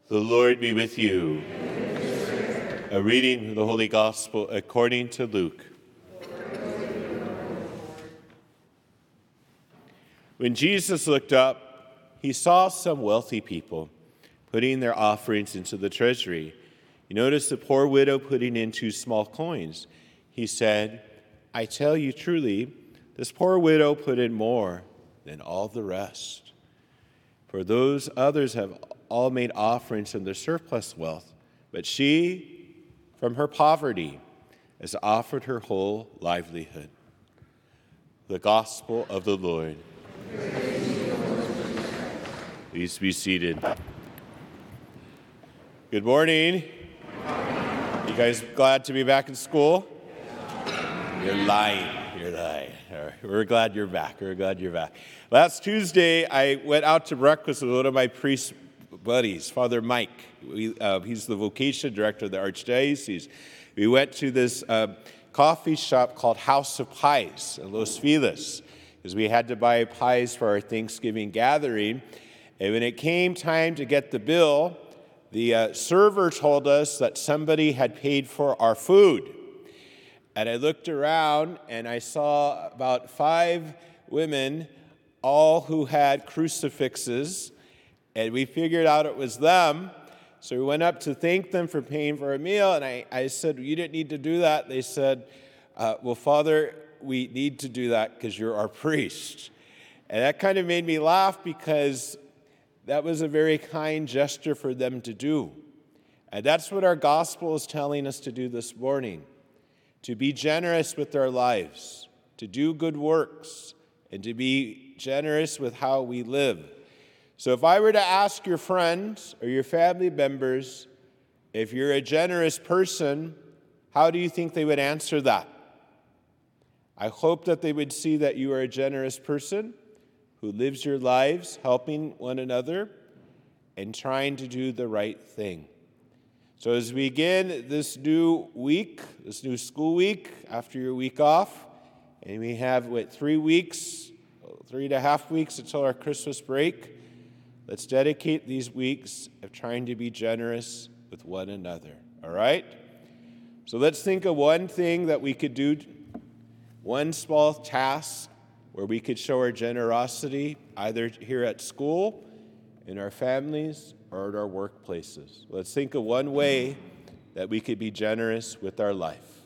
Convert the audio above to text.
The Lord be with you. A reading from the Holy Gospel according to Luke. When Jesus looked up, he saw some wealthy people putting their offerings into the treasury. He noticed the poor widow putting in 2 small coins. He said, "I tell you truly, this poor widow put in more than all the rest. For those others have all made offerings from their surplus wealth, but she, from her poverty, has offered her whole livelihood." The Gospel of the Lord. Please be seated. Good morning. You guys glad to be back in school? You're lying. You're lying. All right. We're glad you're back. Last Tuesday, I went out to breakfast with one of my priest buddies, Father Mike. He's the vocation director of the Archdiocese. We went to this coffee shop called House of Pies in Los Feliz because we had to buy pies for our Thanksgiving gathering. And when it came time to get the bill, the server told us that somebody had paid for our food. And I looked around and I saw about 5 women, all who had crucifixes, and we figured out it was them. So we went up to thank them for paying for a meal, and I said, "You didn't need to do that." They said, "Well, Father, we need to do that because you're our priest." And that kind of made me laugh because that was a very kind gesture for them to do. And that's what our gospel is telling us to do this morning, to be generous with our lives, to do good works, and to be generous with how we live. So if I were to ask your friends or your family members, if you're a generous person, how do you think they would answer that? I hope that they would see that you are a generous person who lives your lives helping one another and trying to do the right thing. So as we begin this new week, this new school week, after your week off, and we have, 3.5 weeks until our Christmas break, let's dedicate these weeks of trying to be generous with one another, all right? So let's think of one thing that we could do, one small task where we could show our generosity, either here at school, in our families, or at our workplaces. Let's think of one way that we could be generous with our life.